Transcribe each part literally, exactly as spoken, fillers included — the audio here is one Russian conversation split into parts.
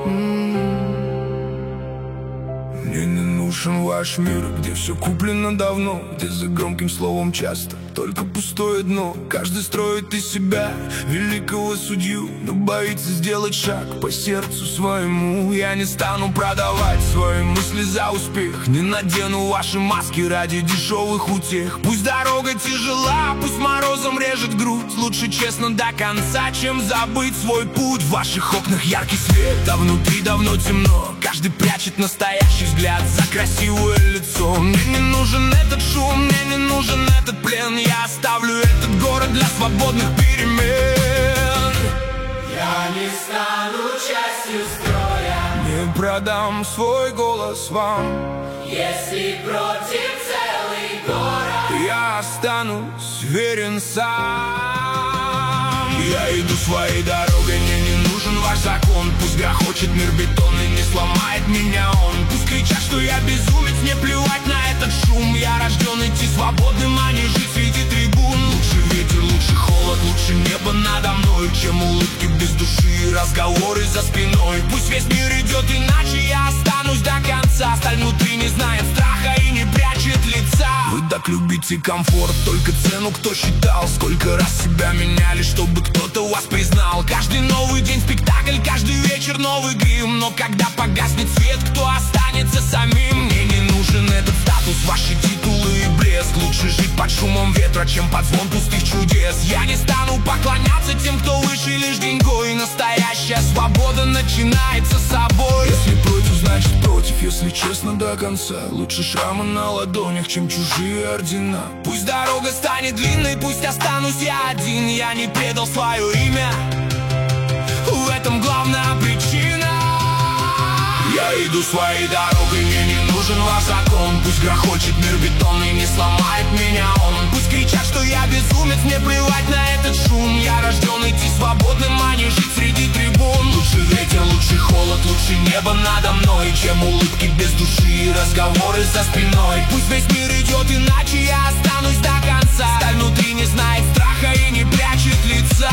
Мне не нужен ваш мир, где все куплено давно, где за громким словом часто только пустое дно. Каждый строит из себя великого судью, но боится сделать шаг по сердцу своему. Я не стану продавать свои мысли за успех, не надену ваши маски ради дешевых утех. Пусть дорога тяжела, пусть морозом режет грудь, лучше честно до конца, чем забыть свой путь. В ваших окнах яркий свет, а внутри давно темно. Каждый прячет настоящий взгляд за красивое лицо. Мне не нужен этот шум, мне не нужен этот плен. Я оставлю этот город для свободных перемен. Я не стану частью строя, не продам свой голос вам. если против целый город. Я останусь верен сам. Я иду своей дорогой, мне не нужен ваш закон. Пусть грохочет мир бетон и не сломает меня он. Пусть кричат, что я безумец, мне плевать на этот шум. Я рожден идти свободным, а не жить среди трибун. Лучше ветер, лучше холод, лучше небо надо мной, чем улыбки без души и разговоры за спиной. Пусть весь мир идет иначе, я останусь до конца. Сталь внутри не знает страха и не прячет лица. Вы так любите комфорт, только цену кто считал? Сколько раз себя меняли, чтобы кто-то вас признал? Каждый новый день спектакль, каждый вечер новый грим. Но когда погаснет свет, кто останется самим? Мне не нужен этот статус, ваши титулы и блеск. Лучше жить под шумом ветра, чем под звон пустых чудес. Я не стану поклоняться тем, кто выше лишь деньгой. Настоящая свобода начинается с собой. Если против, значит против, если честно до конца. Лучше шрамы на ладонях, чем чужие ордена. Пусть дорога станет длинной, пусть останусь я один. Я не предал свое имя, в этом главная причина. Я иду своей дорогой, мне не нужен ваш закон. Пусть грохочет мир бетон и не сломает меня он. Пусть кричат, что я безумец, мне плевать на этот шум. Я рожден идти свободным, а не жить среди трибун. Лучше ветер, лучше холод, лучше небо надо мной, чем улыбки без души и разговоры за спиной. Пусть весь мир идет иначе, я останусь до конца. Сталь внутри не знает страха и не прячет лица.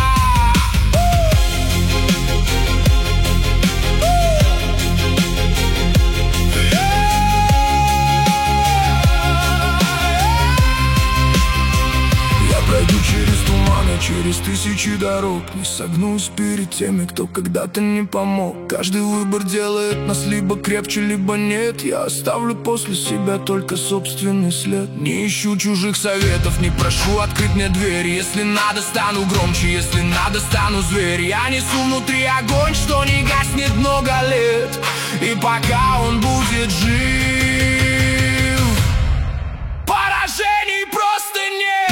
Пройду через туманы, через тысячи дорог. Не согнусь перед теми, кто когда-то не помог. Каждый выбор делает нас либо крепче, либо нет. Я оставлю после себя только собственный след. Не ищу чужих советов, не прошу открыть мне дверь. Если надо, стану громче, если надо, стану зверь. Я несу внутри огонь, что не гаснет много лет. И пока он будет жив, поражений просто нет.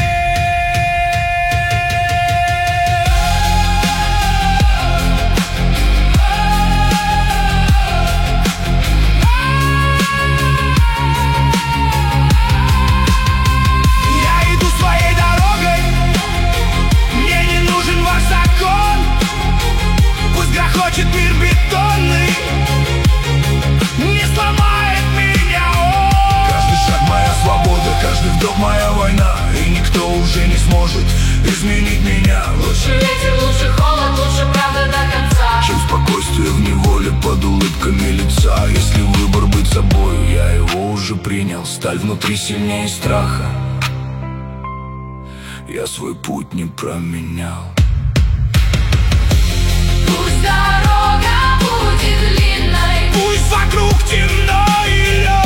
Хочет мир бетонный, не сломает меня он. Каждый шаг моя свобода, каждый вдох моя война. И никто уже не сможет изменить меня. Лучше ветер, лучше холод, лучше правда до конца, чем спокойствие в неволе под улыбками лица. Если выбор быть собой, я его уже принял. Сталь внутри сильнее страха, я свой путь не променял. Пусть дорога будет длинной, пусть вокруг темно и лед.